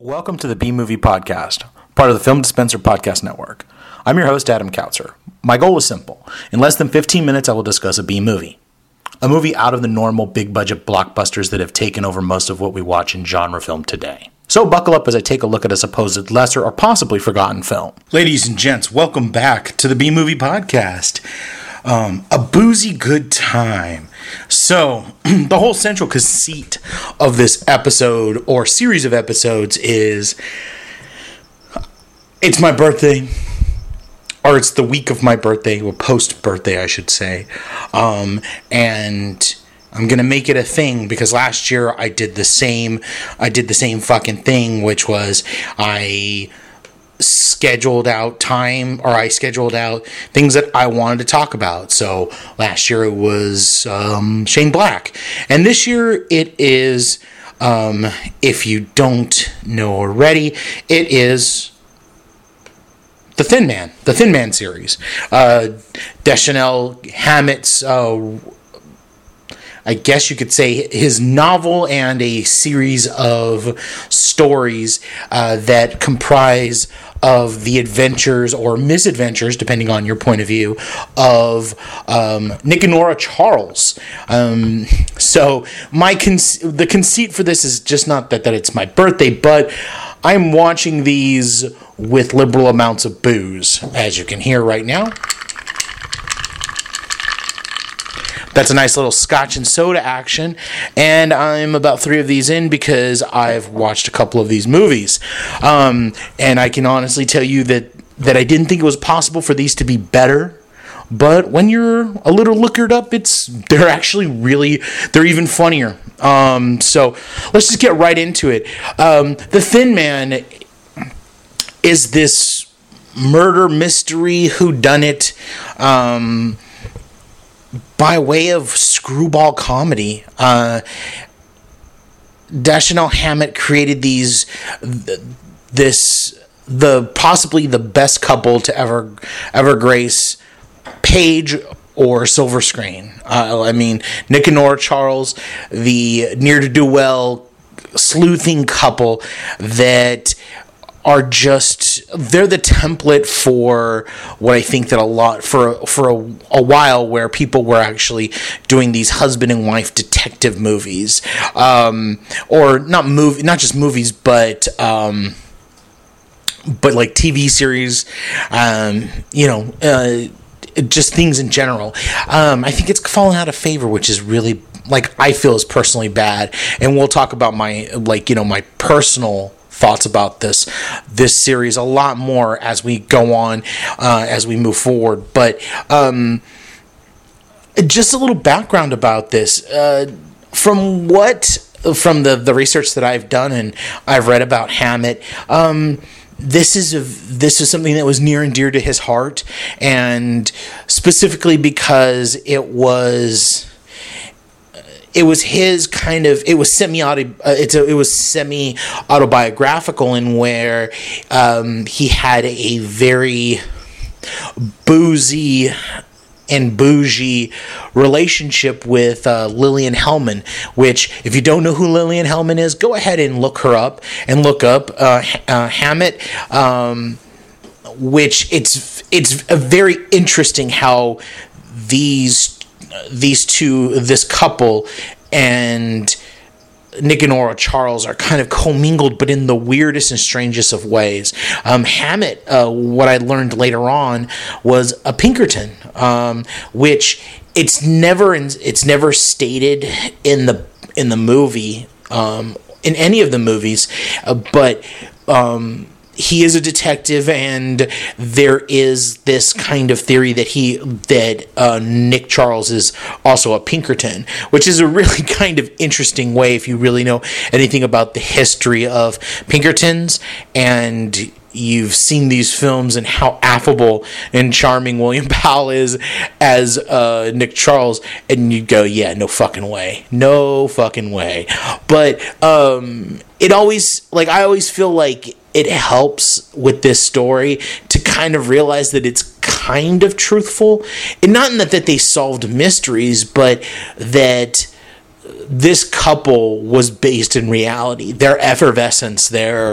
Welcome to the B-Movie Podcast, part of the Film Dispenser Podcast Network. I'm your host, Adam Kautzer. My goal is simple. In less than 15 minutes, I will discuss a B-movie. A movie out of the normal big-budget blockbusters that have taken over most of what we watch in genre film today. So buckle up as I take a look at a supposed lesser or possibly forgotten film. Ladies and gents, welcome back to the B-Movie Podcast. A boozy good time. So, the whole central conceit of this episode, or series of episodes, is it's my birthday, or it's the week of my birthday, or post-birthday, I should say, and I'm gonna make it a thing, because last year I did the same fucking thing, which was I scheduled out things that I wanted to talk about. So last year it was Shane Black, and this year it is, if you don't know already, it is The Thin Man series. Dashiell Hammett's, I guess you could say, his novel and a series of stories that comprise of the adventures or misadventures, depending on your point of view, of Nick and Nora Charles. So the conceit for this is just not that it's my birthday, but I'm watching these with liberal amounts of booze, as you can hear right now. That's a nice little scotch and soda action, and I'm about 3 of these in because I've watched a couple of these movies. And I can honestly tell you that I didn't think it was possible for these to be better, but when you're a little lookered up, they're even funnier. So let's just get right into it. The Thin Man is this murder mystery whodunit, by way of screwball comedy. Dashiell Hammett created possibly the best couple to ever grace page or silver screen. Nick and Nora Charles, the near-to-do-well sleuthing couple that are they're the template for what I think that for a while where people were actually doing these husband and wife detective movies, or not just movies, but like TV series, just things in general. I think it's fallen out of favor, which is really, I feel, is personally bad, and we'll talk about my personal thoughts about this series a lot more as we go on, as we move forward. But just a little background about this. From the research that I've done and I've read about Hammett, this is something that was near and dear to his heart, and specifically because it was his kind of, it was semi autobiographical, in where he had a very boozy and bougie relationship with Lillian Hellman, which, if you don't know who Lillian Hellman is, go ahead and look her up, and look up Hammett, which it's a very interesting how this couple and Nick and Nora Charles are kind of commingled, but in the weirdest and strangest of ways. Hammett, what I learned later on, was a Pinkerton, which it's never stated in the movie, in any of the movies, but he is a detective, and there is this kind of theory that Nick Charles is also a Pinkerton, which is a really kind of interesting way if you really know anything about the history of Pinkertons, and you've seen these films and how affable and charming William Powell is as Nick Charles, and you go, yeah, no fucking way. But it always, I always feel like it helps with this story to kind of realize that it's kind of truthful, and not in that they solved mysteries, but that this couple was based in reality. Their effervescence, their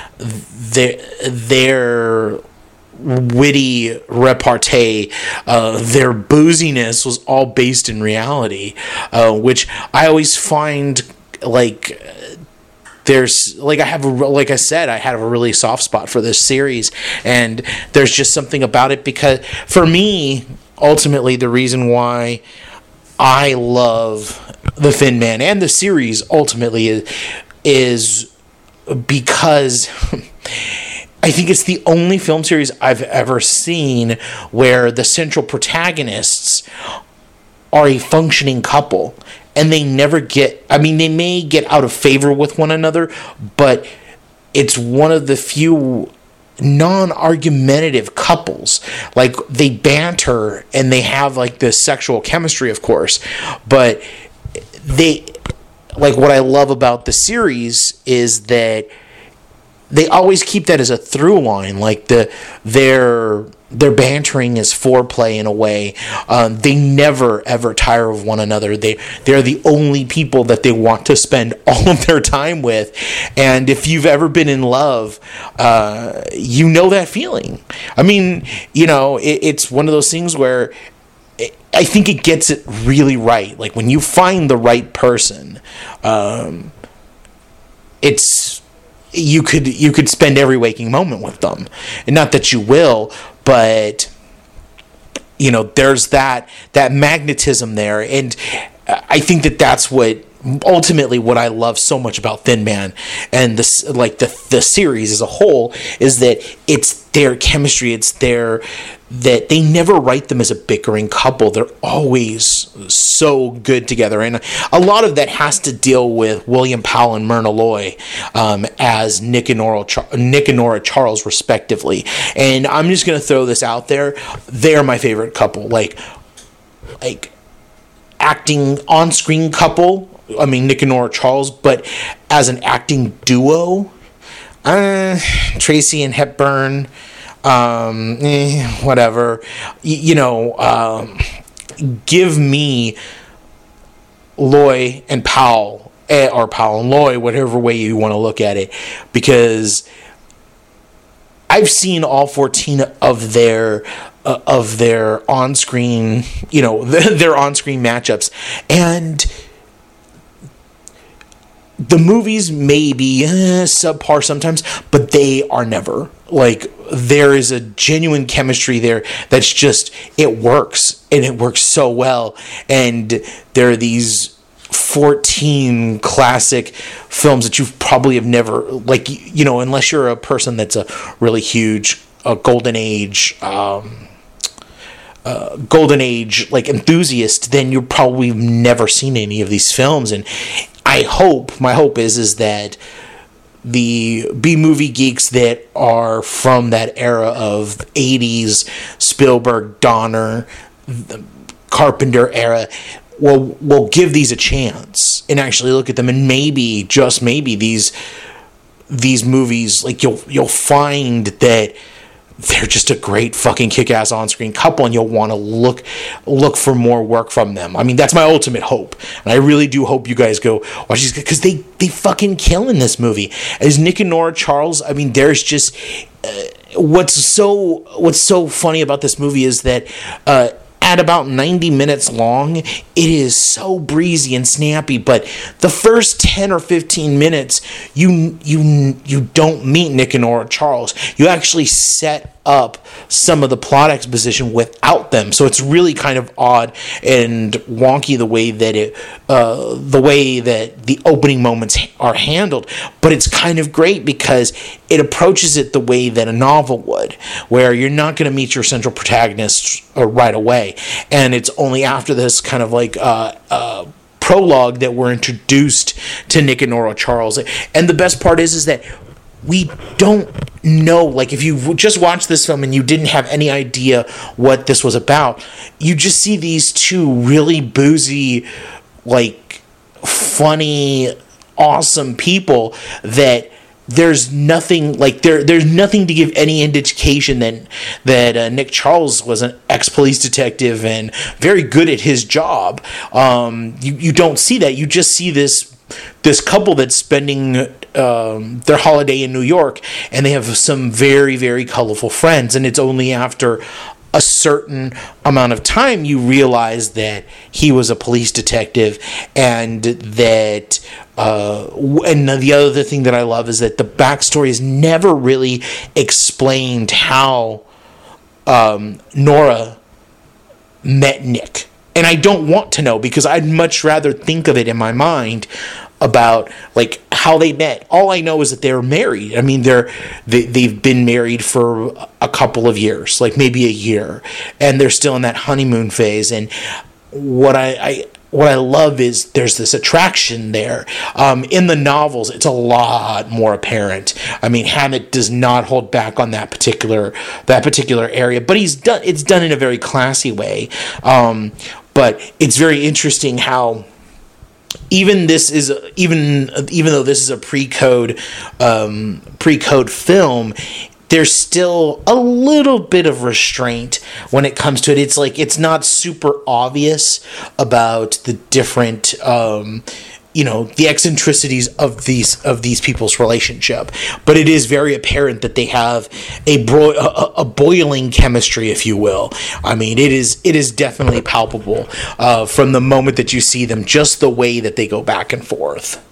witty repartee, their booziness was all based in reality, which I always find like there's like I have a really soft spot for this series, and there's just something about it because for me, ultimately, the reason why I love The Thin Man and the series ultimately is because I think it's the only film series I've ever seen where the central protagonists are a functioning couple. And they never get, I mean, they may get out of favor with one another, but it's one of the few non-argumentative couples. Like, they banter and they have, like, this sexual chemistry, of course. But they, like, what I love about the series is that they always keep that as a through line. Like, their bantering is foreplay in a way. They never ever tire of one another. They're the only people that they want to spend all of their time with. And if you've ever been in love, you know that feeling. I mean, you know, it's one of those things where I think it gets it really right. Like, when you find the right person, it's you could spend every waking moment with them, and not that you will, but you know, there's that magnetism there, and I think that's what ultimately what I love so much about Thin Man and this, like the series as a whole, is that it's their chemistry, it's that they never write them as a bickering couple. They're always so good together, and a lot of that has to deal with William Powell and Myrna Loy as Nick and Nora Charles, respectively. And I'm just gonna throw this out there: they're my favorite couple. Like acting on-screen couple. I mean, Nick and Nora Charles, but as an acting duo, Tracy and Hepburn. Whatever, give me Loy and Powell, or Powell and Loy, whatever way you want to look at it, because I've seen all 14 of their on-screen, their on-screen matchups, and the movies may be subpar sometimes, but they are never. Like, there is a genuine chemistry there that's just, it works, and it works so well. And there are these 14 classic films that you probably have never, like, unless you're a person that's a really huge golden age like enthusiast, then you've probably never seen any of these films. And my hope is that the B-movie geeks that are from that era of 80s Spielberg, Donner, Carpenter era will give these a chance and actually look at them, and maybe, just maybe, these movies, like, you'll find that they're just a great fucking kick-ass on-screen couple, and you'll want to look for more work from them. I mean, that's my ultimate hope, and I really do hope you guys go watch these, because they fucking kill in this movie. As Nick and Nora Charles, I mean, there's just what's so funny about this movie is that at about 90 minutes long, it is so breezy and snappy, but the first 10 or 15 minutes, you don't meet Nick and Nora Charles. You actually set up some of the plot exposition without them, so it's really kind of odd and wonky the way that the opening moments are handled. But it's kind of great because it approaches it the way that a novel would, where you're not going to meet your central protagonist right away, and it's only after this kind of like prologue that we're introduced to Nick and Nora Charles. And the best part is that we don't know, like, if you just watched this film and you didn't have any idea what this was about, you just see these two really boozy, like, funny, awesome people that there's nothing like there's nothing to give any indication that Nick Charles was an ex-police detective and very good at his job. You don't see that. You just see this couple that's spending their holiday in New York, and they have some very, very colorful friends, and it's only after a certain amount of time you realize that he was a police detective, and that and the other thing that I love is that the backstory is never really explained how Nora met Nick. And I don't want to know, because I'd much rather think of it in my mind about like how they met. All I know is that they're married. I mean, they've been married for a couple of years, like maybe a year, and they're still in that honeymoon phase. And what I love is there's this attraction there. In the novels, it's a lot more apparent. I mean, Hammett does not hold back on that particular area, but it's done in a very classy way. But it's very interesting how even though this is a pre-code film, there's still a little bit of restraint when it comes to it. It's like it's not super obvious about the different the eccentricities of these people's relationship, but it is very apparent that they have a boiling chemistry, if you will. I mean, it is definitely palpable from the moment that you see them, just the way that they go back and forth.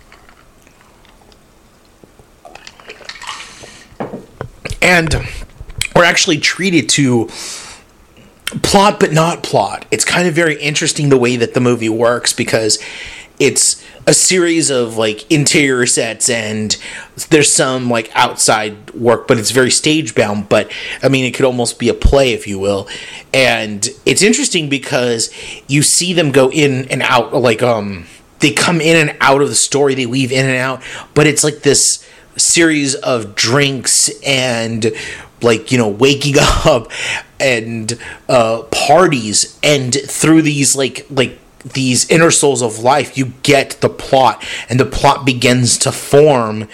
And we're actually treated to plot but not plot. It's kind of very interesting the way that the movie works, because it's a series of like interior sets, and there's some like outside work, but it's very stage bound. But I mean, it could almost be a play, if you will. And it's interesting because you see them go in and out, like they come in and out of the story, they leave in and out, but it's like this series of drinks and waking up and parties, and through these like these inner souls of life, you get the plot, and the plot begins to form,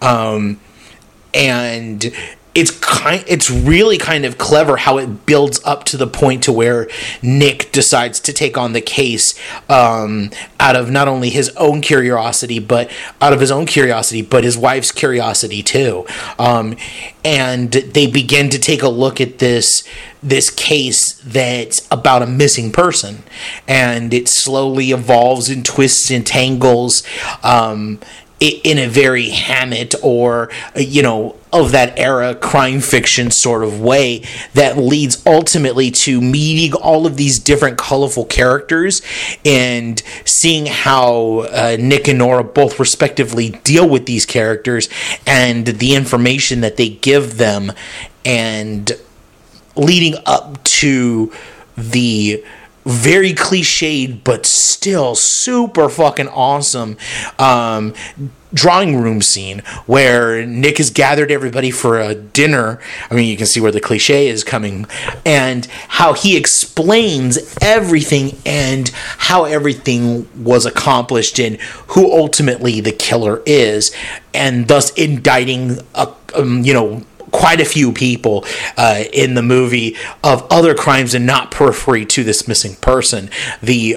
and it's really kind of clever how it builds up to the point to where Nick decides to take on the case out of not only his own curiosity, but his wife's curiosity too. And they begin to take a look at this case that's about a missing person, and it slowly evolves and twists and tangles in a very Hammett or of that era crime fiction sort of way, that leads ultimately to meeting all of these different colorful characters and seeing how Nick and Nora both respectively deal with these characters and the information that they give them, and leading up to the very cliched but still super fucking awesome drawing room scene where Nick has gathered everybody for a dinner. I mean, you can see where the cliche is coming, and how he explains everything and how everything was accomplished and who ultimately the killer is, and thus indicting quite a few people in the movie of other crimes and not periphery to this missing person. The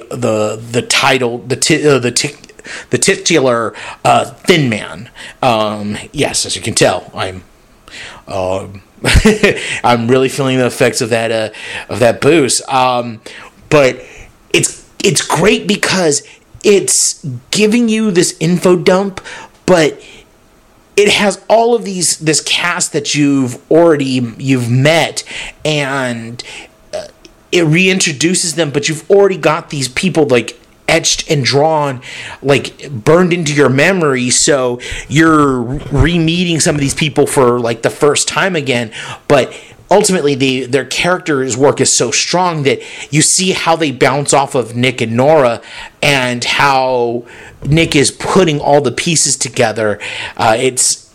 titular Thin Man. Yes, as you can tell, I'm I'm really feeling the effects of that booze. But it's great because it's giving you this info dump, but it has all of this cast that you've met, and it reintroduces them, but you've already got these people like etched and drawn, like burned into your memory, so you're re-meeting some of these people for like the first time again, but ultimately their characters' work is so strong that you see how they bounce off of Nick and Nora, and how Nick is putting all the pieces together. It's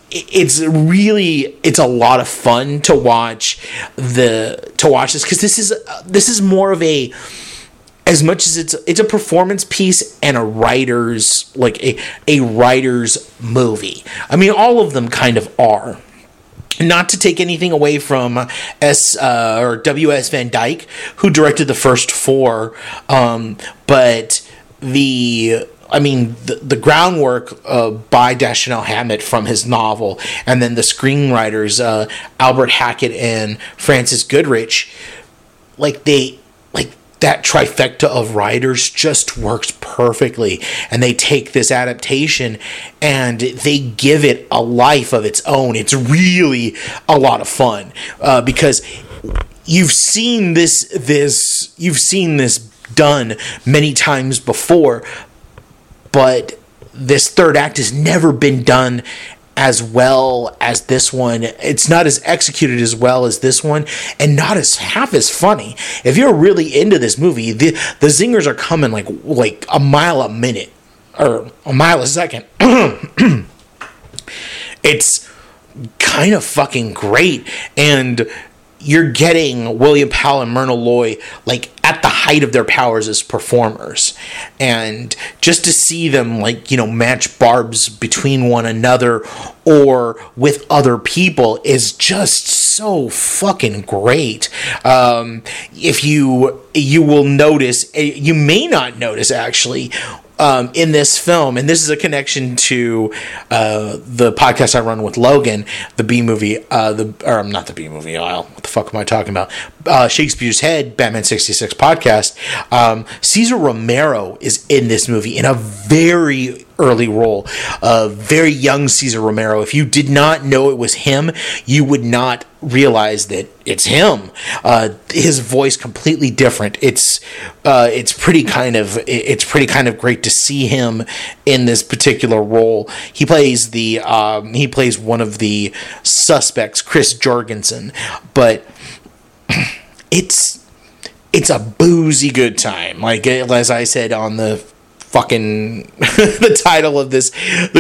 a lot of fun to watch this, because this is more of a as much as it's a performance piece and a writer's, like a writer's movie. I mean, all of them kind of are. Not to take anything away from W.S. Van Dyke, who directed the first four, but the groundwork by Dashiell Hammett from his novel, and then the screenwriters Albert Hackett and Francis Goodrich, that trifecta of writers just works perfectly. And they take this adaptation and they give it a life of its own. It's really a lot of fun because you've seen this done many times before, but this third act has never been done as well as this one. It's not as executed as well as this one, and not as half as funny. If you're really into this movie, the zingers are coming like a mile a minute or a mile a second. It's kind of fucking great, and you're getting William Powell and Myrna Loy like at the height of their powers as performers, and just to see them match barbs between one another or with other people is just so fucking great. If you will notice, you may not notice actually, in this film, and this is a connection to the podcast I run with Logan, the B movie, not the B movie aisle. What the fuck am I talking about? Shakespeare's Head, Batman 66 podcast. Cesar Romero is in this movie in a very early role, very young Cesar Romero. If you did not know it was him, you would not realize that it's him. His voice completely different. It's pretty kind of great to see him in this particular role. He plays one of the suspects, Chris Jorgensen, but it's a boozy good time. Like, as I said on the fucking the title of this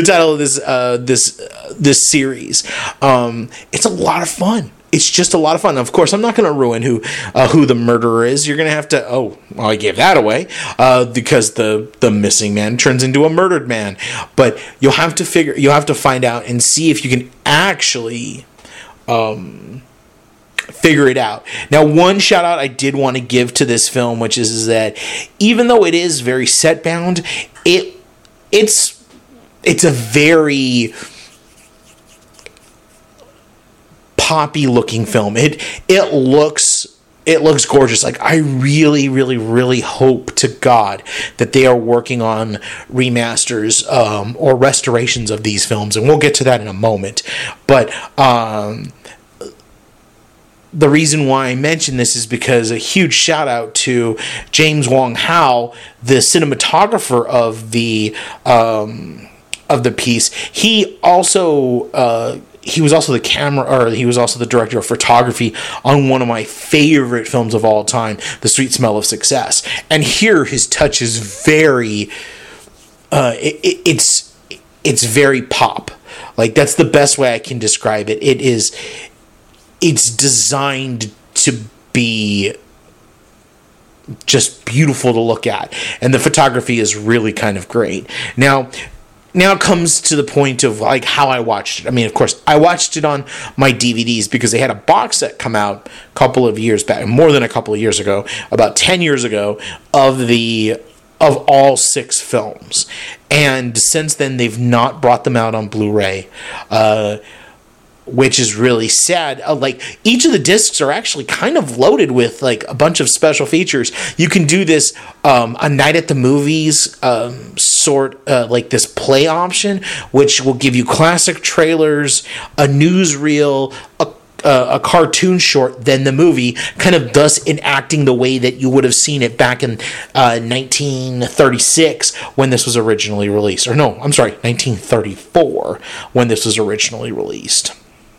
series, it's a lot of fun. It's just a lot of fun. Of course, I'm not going to ruin who the murderer is. You're going to have to. I gave that away because the missing man turns into a murdered man. But you'll have to find out and see if you can actually figure it out. Now, one shout out I did want to give to this film, which is that even though it is very set bound, it's a very poppy looking film. It looks gorgeous. Like, I really, really, really hope to God that they are working on remasters or restorations of these films, and we'll get to that in a moment. But the reason why I mention this is because a huge shout out to James Wong Howe, the cinematographer of the piece. He was also the director of photography on one of my favorite films of all time, The Sweet Smell of Success. And here his touch is very it's very pop. Like, that's the best way I can describe it. It's designed to be just beautiful to look at, and the photography is really kind of great. Now it comes to the point of like how I watched it. I mean, of course, I watched it on my DVDs because they had a box set come out a couple of years back, more than a couple of years ago, about 10 years ago, of all 6 films. And since then, they've not brought them out on Blu-ray, which is really sad. Like, each of the discs are actually kind of loaded with like a bunch of special features. You can do this a night at the movies like this play option, which will give you classic trailers, a newsreel, a cartoon short, then the movie, kind of thus enacting the way that you would have seen it back in 1936 when this was originally released. Or no, I'm sorry, 1934 when this was originally released.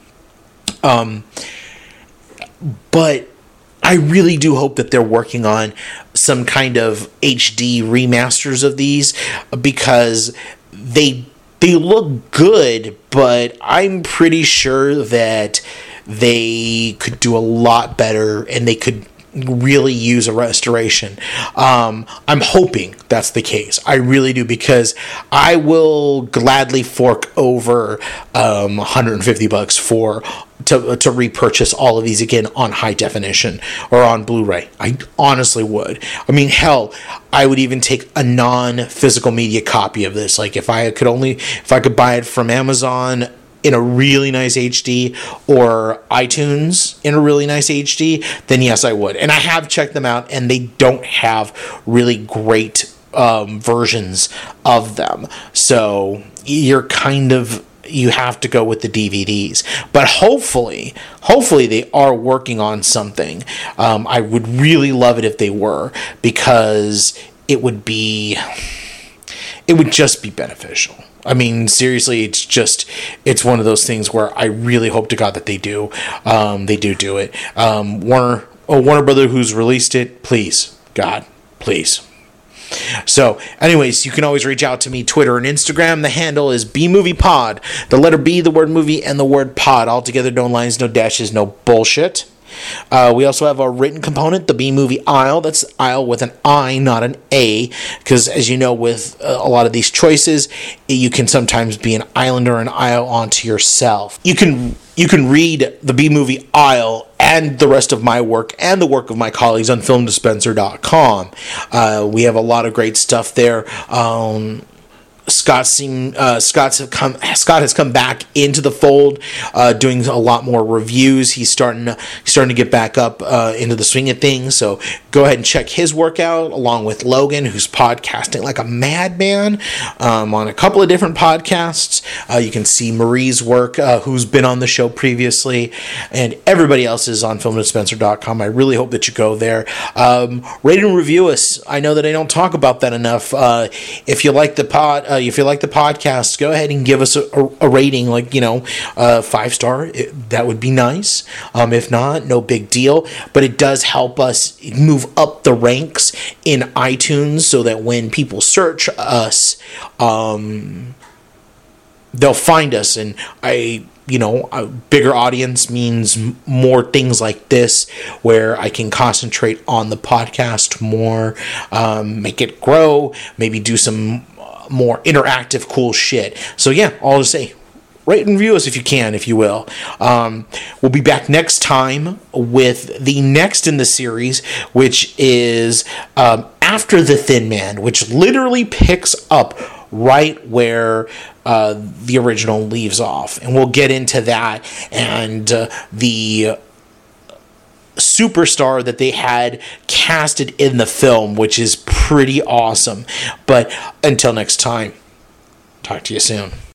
But I really do hope that they're working on some kind of HD remasters of these, because they look good, but I'm pretty sure that they could do a lot better, and they could really use a restoration. I'm hoping that's the case. I really do, because I will gladly fork over $150 for to repurchase all of these again on high definition or on Blu-ray. I honestly would. I mean, hell, I would even take a non-physical media copy of this. Like if I could buy it from Amazon in a really nice HD or iTunes in a really nice HD, then yes, I would. And I have checked them out, and they don't have really great versions of them. So you have to go with the DVDs. But hopefully they are working on something. I would really love it if they were, because it would just be beneficial. I mean, seriously, it's one of those things where I really hope to God that they do. They do it. Warner Brother, who's released it, please, God, please. So, anyways, you can always reach out to me, Twitter and Instagram. The handle is BMoviePod. The letter B, the word movie, and the word pod. All together, no lines, no dashes, no bullshit. We also have our written component, the B-Movie Aisle. That's aisle with an I, not an A, because as you know, with a lot of these choices, you can sometimes be an island or an aisle onto yourself. You can read the B-Movie Aisle and the rest of my work and the work of my colleagues on filmdispenser.com. We have a lot of great stuff there. Scott has come back into the fold, doing a lot more reviews. He's starting to get back up into the swing of things. So go ahead and check his work out, along with Logan, who's podcasting like a madman on a couple of different podcasts. You can see Marie's work, who's been on the show previously, and everybody else is on filmdispenser.com. I really hope that you go there. Rate and review us. I know that I don't talk about that enough. If you like the podcast, go ahead and give us a rating, like 5-star. That would be nice. If not, no big deal. But it does help us move up the ranks in iTunes, so that when people search us, they'll find us. And a bigger audience means more things like this, where I can concentrate on the podcast more, make it grow, maybe do some more interactive cool shit. So yeah, I'll just say, rate and review us if you can, if you will. We'll be back next time with the next in the series, which is After the Thin Man, which literally picks up right where the original leaves off. And we'll get into that and the superstar that they had casted in the film, which is pretty awesome. But until next time, talk to you soon.